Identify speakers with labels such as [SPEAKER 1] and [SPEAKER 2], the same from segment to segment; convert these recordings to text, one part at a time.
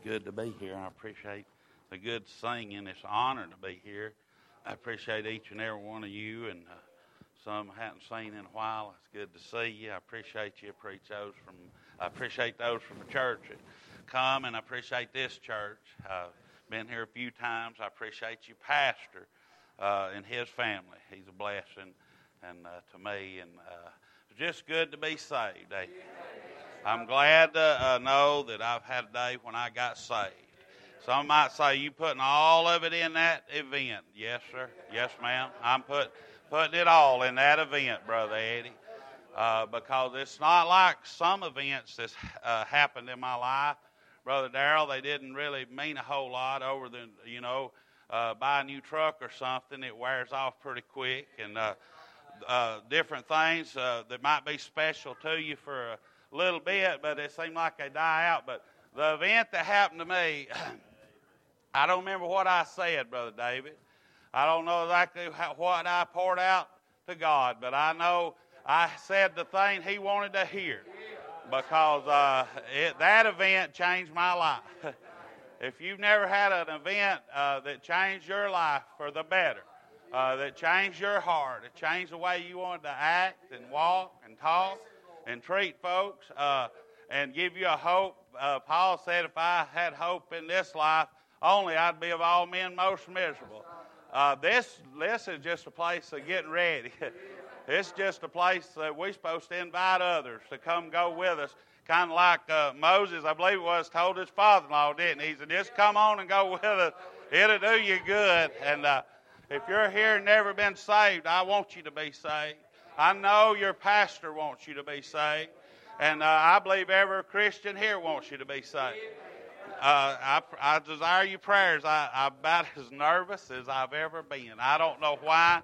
[SPEAKER 1] good to be here. I appreciate the good singing. It's an honor to be here. I appreciate each and every one of you, and some I hadn't seen in a while. It's good to see you. I appreciate you. I appreciate those from the church that come, and I appreciate this church. I've been here a few times. I appreciate you, Pastor, and his family. He's a blessing and to me, and it's just good to be saved. I'm glad to know that I've had a day when I got saved. Some might say, you putting all of it in that event. Yes, sir. Yes, ma'am. I'm putting it all in that event, Brother Eddie, because it's not like some events that's happened in my life. Brother Darrell, they didn't really mean a whole lot over than, buy a new truck or something. It wears off pretty quick, and different things that might be special to you for a little bit, but it seemed like they die out. But the event that happened to me, I don't remember what I said, Brother David. I don't know exactly what I poured out to God, but I know I said the thing He wanted to hear, because that event changed my life. If you've never had an event that changed your life for the better, that changed your heart, it changed the way you wanted to act and walk and talk and treat folks, and give you a hope. Paul said, if I had hope in this life only, I'd be of all men most miserable. This is just a place of getting ready. It's just a place that we're supposed to invite others to come go with us. Kind of like Moses, I believe it was, told his father-in-law, didn't he? He said, just come on and go with us. It'll do you good. And if you're here and never been saved, I want you to be saved. I know your pastor wants you to be saved. And I believe every Christian here wants you to be saved. I desire your prayers. I'm about as nervous as I've ever been. I don't know why,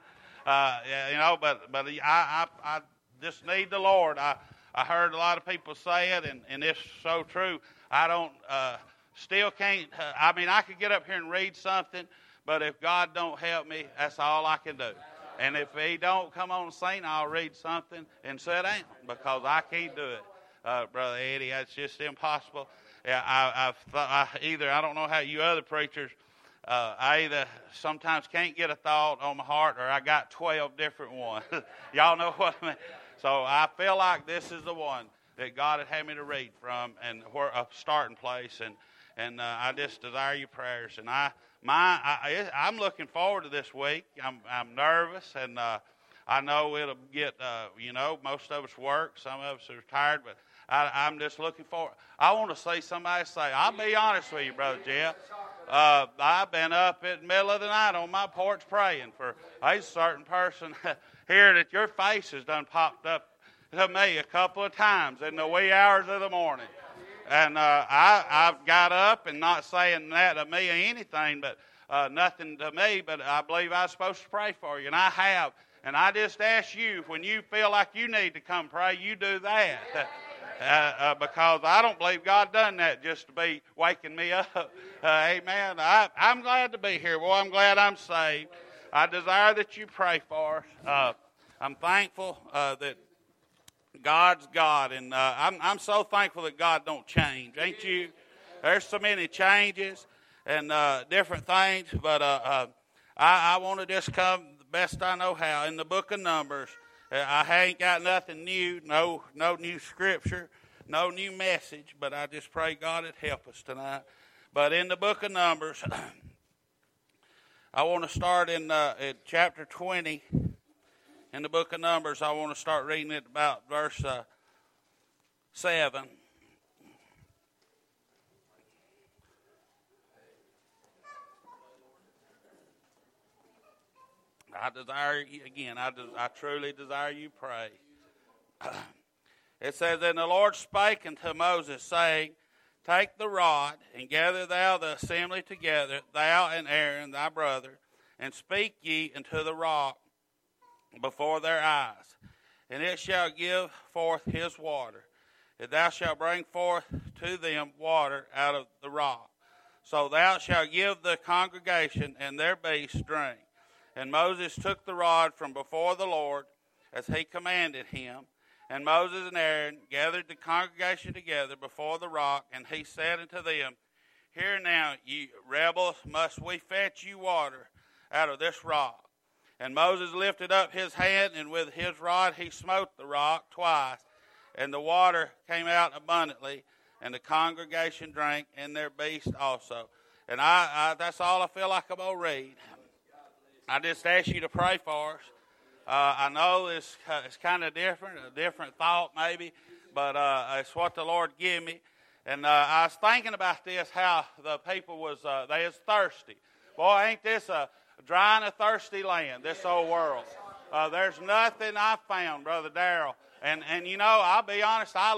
[SPEAKER 1] but I just need the Lord. I heard a lot of people say it, and it's so true. I don't, still can't, I could get up here and read something, but if God don't help me, that's all I can do. And if He don't come on the scene, I'll read something and sit down, because I can't do it, Brother Eddie. It's just impossible. Yeah, I don't know how you other preachers, I either sometimes can't get a thought on my heart, or I got 12 different ones. Y'all know what I mean? So I feel like this is the one that God had me to read from, and where a starting place, and I just desire your prayers. And I'm looking forward to this week. I'm nervous, and I know it'll get, most of us work, some of us are tired, but I'm just looking forward. I want to see somebody say, I'll be honest with you, Brother Jeff. I've been up in the middle of the night on my porch praying for a certain person here that your face has done popped up to me a couple of times in the wee hours of the morning. And I've got up, and not saying that to me or anything, but nothing to me, but I believe I was supposed to pray for you, and I have. And I just ask you, when you feel like you need to come pray, you do that. Because I don't believe God done that just to be waking me up. Amen. I'm glad to be here. Boy, I'm glad I'm saved. I desire that you pray for us. I'm thankful that God's God, and I'm so thankful that God don't change. Ain't you? There's so many changes and different things, but I want to just come the best I know how. In the book of Numbers, I ain't got nothing new, no new scripture, no new message, but I just pray God would help us tonight. But in the book of Numbers, I want to start in chapter 20. In the book of Numbers, I want to start reading it about verse 7. I desire, again, I truly desire you pray. It says, and the Lord spake unto Moses, saying, take the rod, and gather thou the assembly together, thou and Aaron thy brother, and speak ye unto the rock before their eyes, and it shall give forth his water, and thou shalt bring forth to them water out of the rock. So thou shalt give the congregation and their beasts drink. And Moses took the rod from before the Lord, as he commanded him. And Moses and Aaron gathered the congregation together before the rock, and he said unto them, Here now, ye rebels, must we fetch you water out of this rock? And Moses lifted up his hand, and with his rod he smote the rock twice, and the water came out abundantly, and the congregation drank, and their beasts also. And I that's all I feel like I'm going to read. I just ask you to pray for us. I know it's kind of different, a different thought maybe, but it's what the Lord gave me. And I was thinking about this, how the people was, they was thirsty. Boy, ain't this a dry and a thirsty land, this old world. There's nothing I found, Brother Darrell. And you know, I'll be honest, I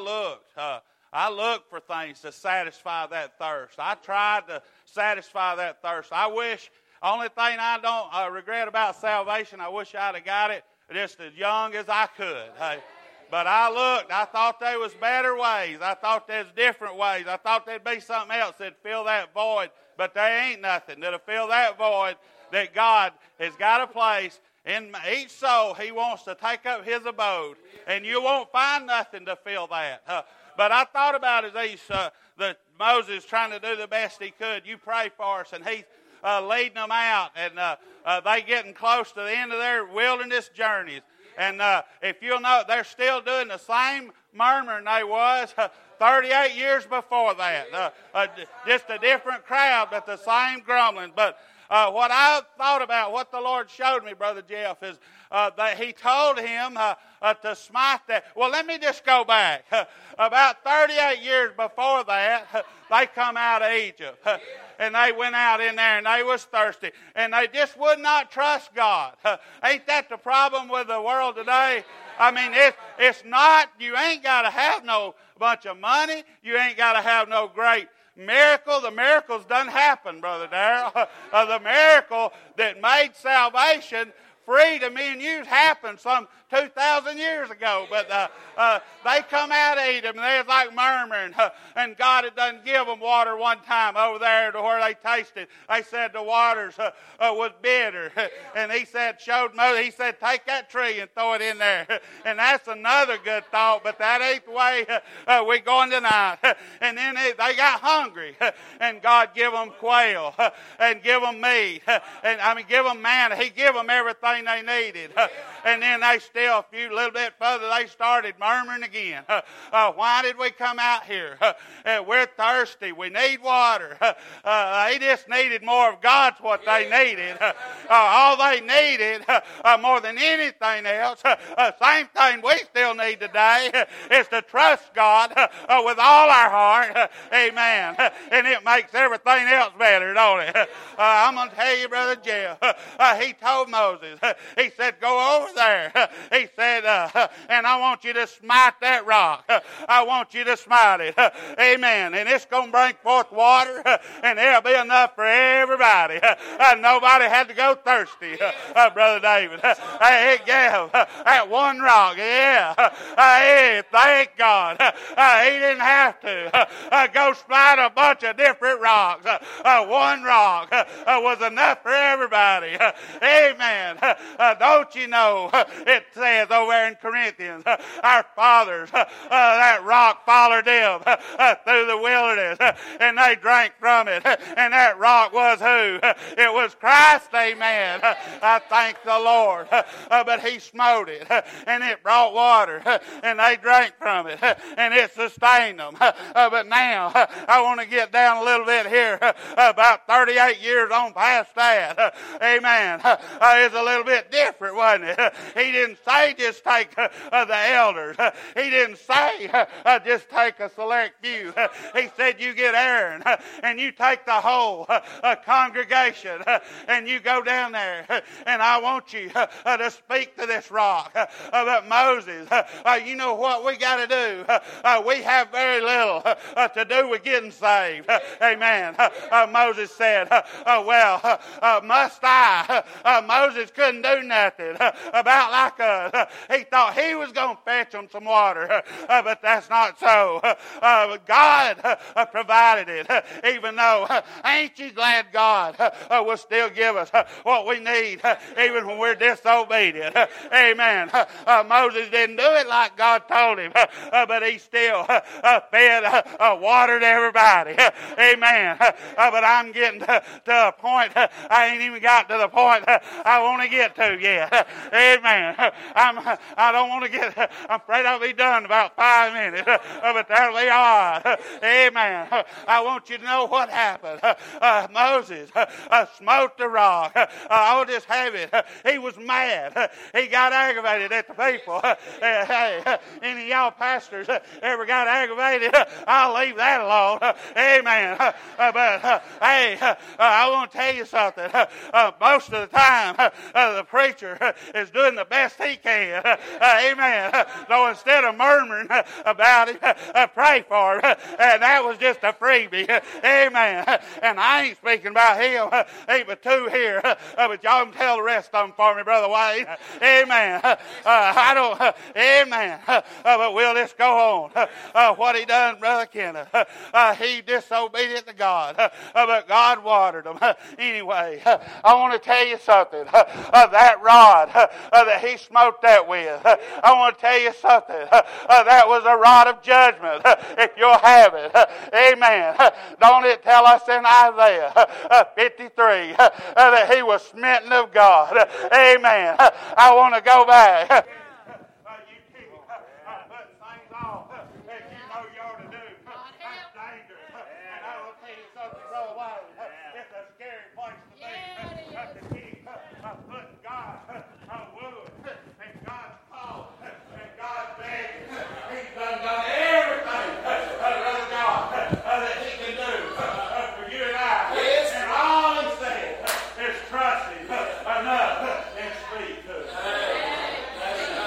[SPEAKER 1] looked for things to satisfy that thirst. I tried to satisfy that thirst. I wish, only thing I don't regret about salvation, I wish I'd have got it just as young as I could. Hey. But I looked. I thought there was better ways. I thought there's different ways. I thought there'd be something else that'd fill that void. But there ain't nothing that'll fill that void that God has got a place in each soul. He wants to take up His abode. And you won't find nothing to fill that. But I thought about it as that Moses trying to do the best he could. You pray for us. And he's leading them out. And they getting close to the end of their wilderness journeys. And if you'll know, they're still doing the same murmuring they was 38 years before that. Just a different crowd, but the same grumbling. But what I thought about, what the Lord showed me, Brother Jeff, is that He told him to smite that. Well, let me just go back. About 38 years before that, they come out of Egypt. And they went out in there and they was thirsty. And they just would not trust God. Ain't that the problem with the world today? I mean, it's not, you ain't got to have no bunch of money. You ain't got to have no great miracle. The miracles done happen, Brother Darrell. The miracle that made salvation free to me and you happened some 2,000 years ago. But they come out of Egypt and they was like murmuring. And God had done give them water one time over there to where they tasted. They said the waters was bitter. And He said, showed Moses, He said, take that tree and throw it in there. And that's another good thought, but that ain't the way we're going tonight. And then they got hungry. And God give them quail and give them meat. And give them manna. He give them everything they needed. And then they still, a little bit further, they started murmuring again. Why did we come out here? We're thirsty. We need water. They just needed more of God's what they needed. All they needed, more than anything else, same thing we still need today, is to trust God with all our heart. Amen. And it makes everything else better, don't it? I'm going to tell you, Brother Jeff, He told Moses, He said, go over there. He said, and I want you to smite that rock. I want you to smite it. Amen. And it's going to bring forth water, and there'll be enough for everybody. Nobody had to go thirsty, Brother David. It gave that one rock. Yeah. Thank God. He didn't have to go smite a bunch of different rocks. One rock was enough for everybody. Amen. Don't you know, it says over there in Corinthians, our fathers, that rock followed them through the wilderness, and they drank from it. And that rock was who? It was Christ, amen. I thank the Lord. But He smote it, and it brought water, and they drank from it, and it sustained them. But now, I want to get down a little bit here, about 38 years on past that. Amen. It's a little bit different, wasn't it? He didn't say just take the elders. He didn't say just take a select few. He said you get Aaron and you take the whole congregation and you go down there, and I want you to speak to this rock. But Moses, you know what we got to do? We have very little to do with getting saved. Amen. Moses said, well, must I? Moses couldn't wouldn't do nothing about like us. He thought he was going to fetch them some water, but that's not so. God provided it, even though, ain't you glad God will still give us what we need, even when we're disobedient? Amen. Moses didn't do it like God told him, but he still fed, watered everybody. Amen. But I'm getting to a point, I ain't even got to the point I want to get to yet. Amen. I don't want to get, I'm afraid I'll be done in about 5 minutes, but there we are. Amen. I want you to know what happened. Moses smote the rock. I'll just have it. He was mad. He got aggravated at the people. Hey, any of y'all pastors ever got aggravated? I'll leave that alone. Amen. But hey, I want to tell you something. Most of the time, the preacher is doing the best he can. Amen. So instead of murmuring about him, pray for him. And that was just a freebie. Amen. And I ain't speaking about him. Ain't but 2 here. But y'all can tell the rest of them for me, Brother Wayne. Amen. I don't. Amen. But we'll just go on. What he done, Brother Kenneth. He disobedient to God. But God watered him. Anyway, I want to tell you something. That rod that he smote that with. I want to tell you something. That was a rod of judgment. If you'll have it. Amen. Don't it tell us in Isaiah 53 that he was smitten of God. Amen. I want to go back. You keep putting things off that you know you ought to do. That's dangerous. And I will tell you something, Brother White. It's a scary place to be. To keep putting God wood and God's cause and God's begging. He's done everything, Brother God, that he can do for you and I. And all he said is trust him enough and speak to him.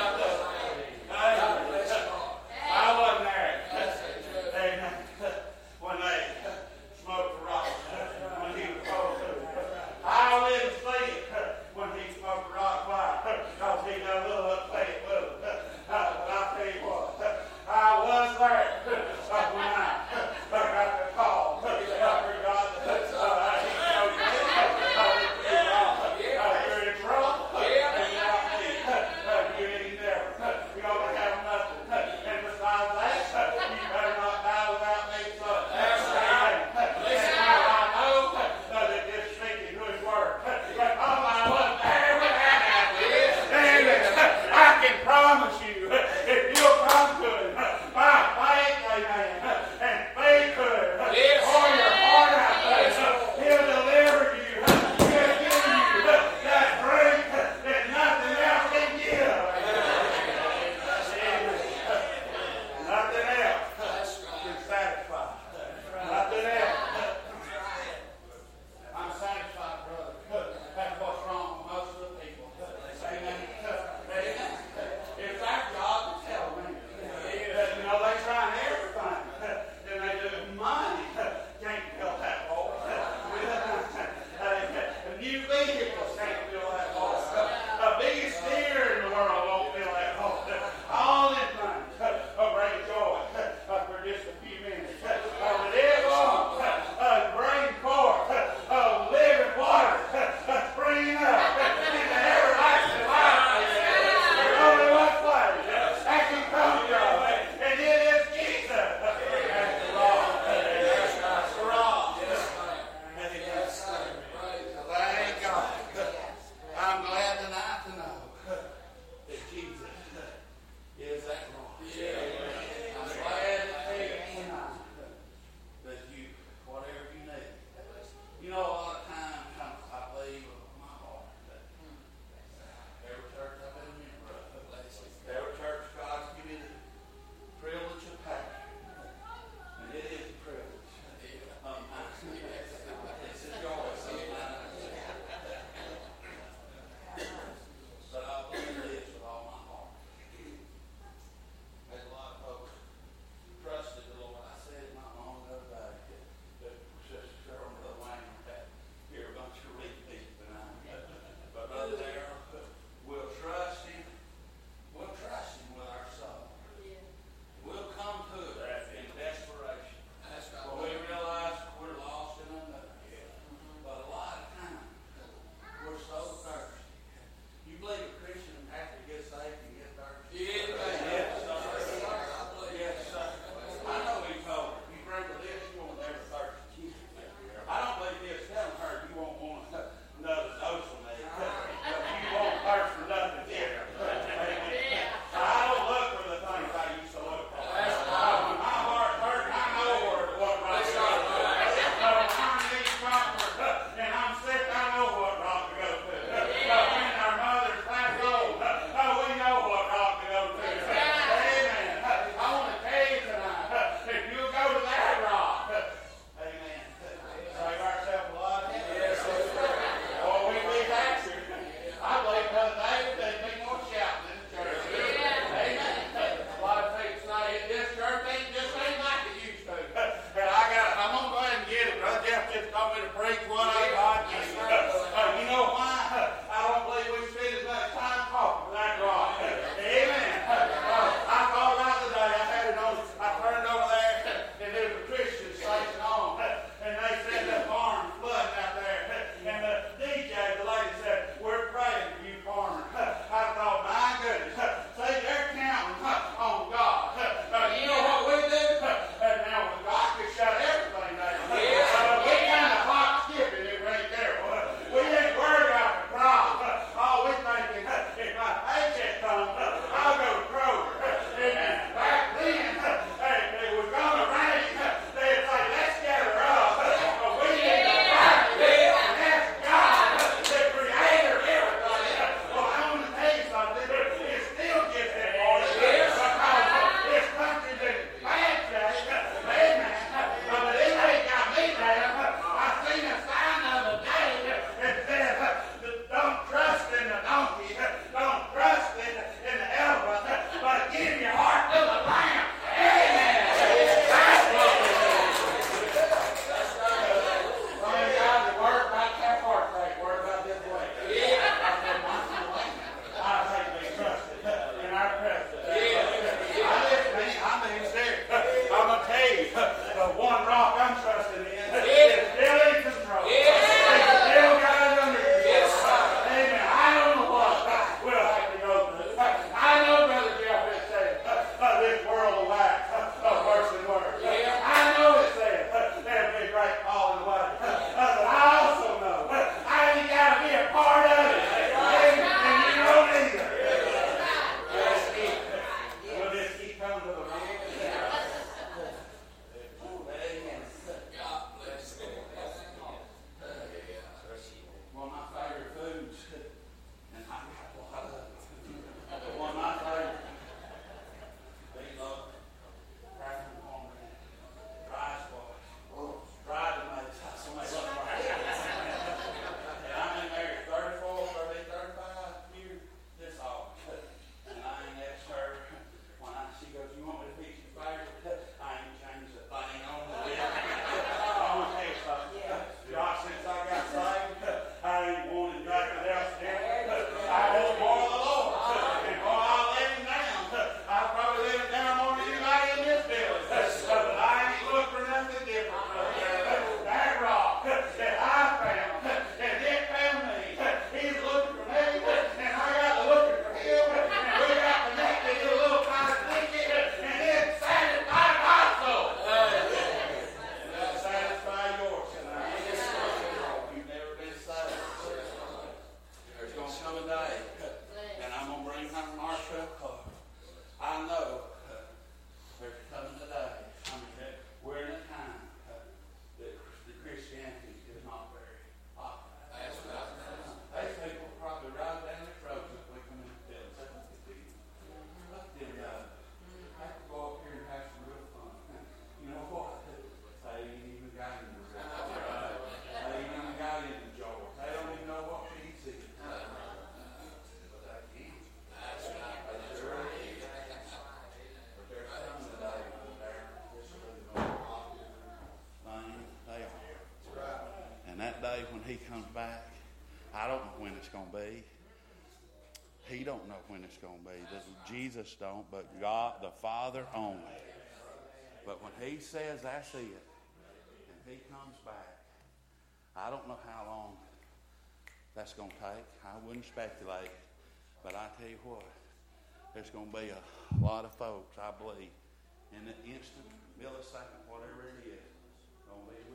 [SPEAKER 1] he comes back, I don't know when it's going to be. He don't know when it's going to be. Jesus don't, but God, the Father only. But when he says that's it, and he comes back, I don't know how long that's going to take. I wouldn't speculate. But I tell you what, there's going to be a lot of folks, I believe, in the instant, millisecond, whatever it is, going to be